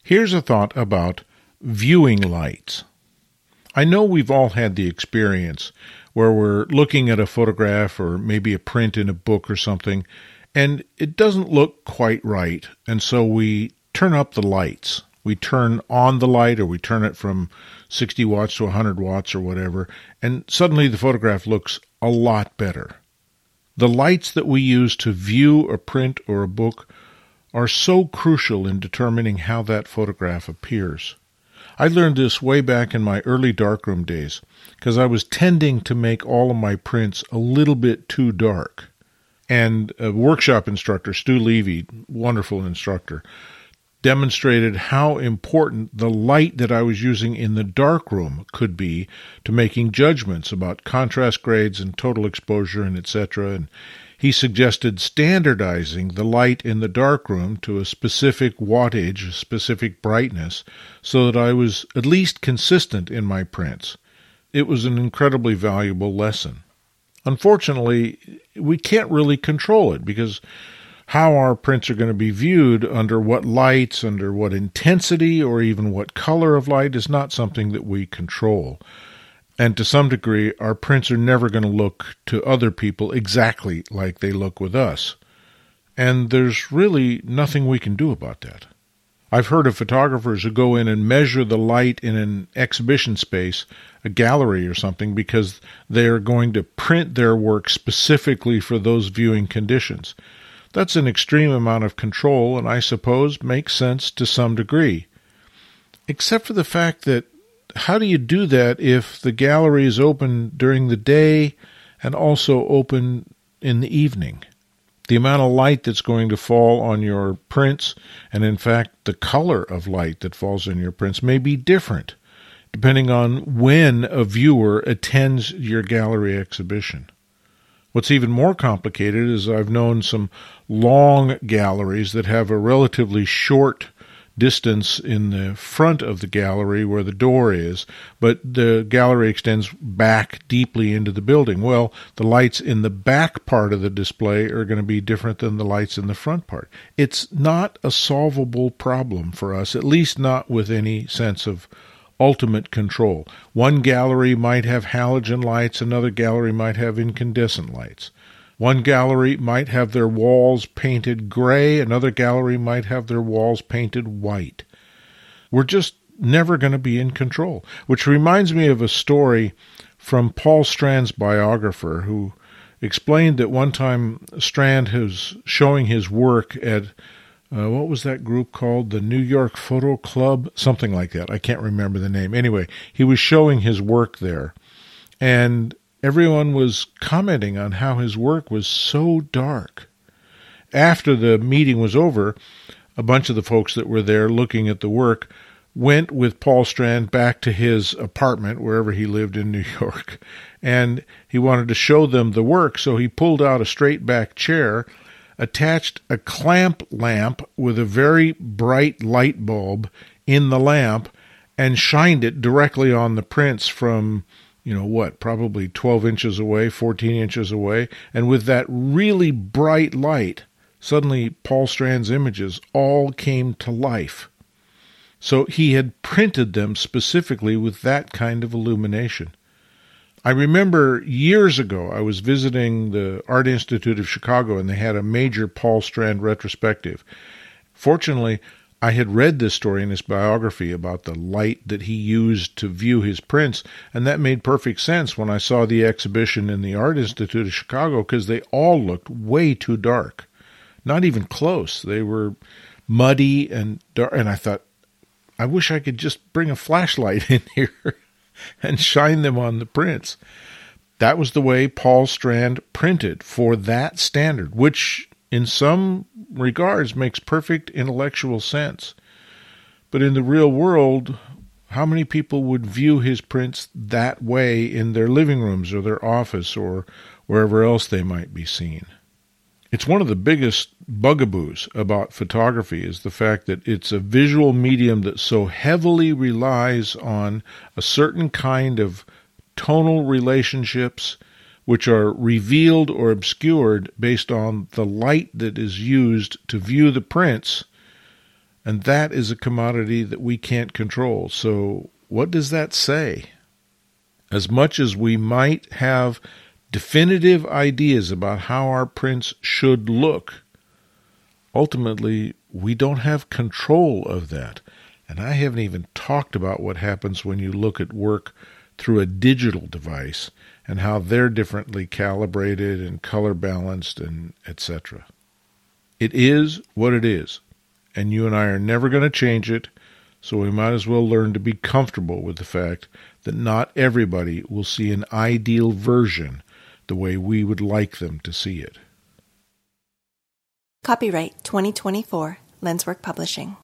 Here's a thought about viewing lights. I know we've all had the experience where we're looking at a photograph or maybe a print in a book or something, and it doesn't look quite right, and so we turn up the lights. We turn on the light, or we turn it from 60 watts to 100 watts or whatever, and suddenly the photograph looks a lot better. The lights that we use to view a print or a book are so crucial in determining how that photograph appears. I learned this way back in my early darkroom days, because I was tending to make all of my prints a little bit too dark. And a workshop instructor, Stu Levy, wonderful instructor, demonstrated how important the light that I was using in the darkroom could be to making judgments about contrast grades and total exposure and etc. And he suggested standardizing the light in the darkroom to a specific wattage, a specific brightness, so that I was at least consistent in my prints. It was an incredibly valuable lesson. Unfortunately, we can't really control it because how our prints are going to be viewed, under what lights, under what intensity, or even what color of light is not something that we control. And to some degree, our prints are never going to look to other people exactly like they look with us. And there's really nothing we can do about that. I've heard of photographers who go in and measure the light in an exhibition space, a gallery or something, because they're going to print their work specifically for those viewing conditions. That's an extreme amount of control, and I suppose makes sense to some degree. Except for the fact that how do you do that if the gallery is open during the day and also open in the evening? The amount of light that's going to fall on your prints, and in fact the color of light that falls on your prints, may be different depending on when a viewer attends your gallery exhibition. What's even more complicated is I've known some long galleries that have a relatively short distance in the front of the gallery where the door is, but the gallery extends back deeply into the building. Well, the lights in the back part of the display are going to be different than the lights in the front part. It's not a solvable problem for us, at least not with any sense of ultimate control. One gallery might have halogen lights, another gallery might have incandescent lights. One gallery might have their walls painted gray, another gallery might have their walls painted white. We're just never going to be in control, which reminds me of a story from Paul Strand's biographer, who explained that one time Strand was showing his work at what was that group called? The New York Photo Club? Something like that. I can't remember the name. Anyway, he was showing his work there, and everyone was commenting on how his work was so dark. After the meeting was over, a bunch of the folks that were there looking at the work went with Paul Strand back to his apartment, wherever he lived in New York, and he wanted to show them the work, so he pulled out a straight-back chair, attached a clamp lamp with a very bright light bulb in the lamp, and shined it directly on the prints from, probably 12 inches away, 14 inches away. And with that really bright light, suddenly Paul Strand's images all came to life. So he had printed them specifically with that kind of illumination. I remember years ago, I was visiting the Art Institute of Chicago, and they had a major Paul Strand retrospective. Fortunately, I had read this story in his biography about the light that he used to view his prints, and that made perfect sense when I saw the exhibition in the Art Institute of Chicago, because they all looked way too dark. Not even close. They were muddy and dark, and I thought, I wish I could just bring a flashlight in here and shine them on the prints. That was the way Paul Strand printed for that standard, which in some regards makes perfect intellectual sense. But in the real world, how many people would view his prints that way in their living rooms or their office or wherever else they might be seen? It's one of the biggest bugaboos about photography is the fact that it's a visual medium that so heavily relies on a certain kind of tonal relationships which are revealed or obscured based on the light that is used to view the prints, And that is a commodity that we can't control. So what does that say? As much as we might have definitive ideas about how our prints should look, ultimately, we don't have control of that. And I haven't even talked about what happens when you look at work through a digital device and how they're differently calibrated and color balanced and etc. It is what it is, and you and I are never going to change it, so we might as well learn to be comfortable with the fact that not everybody will see an ideal version the way we would like them to see it. Copyright 2024, Lenswork Publishing.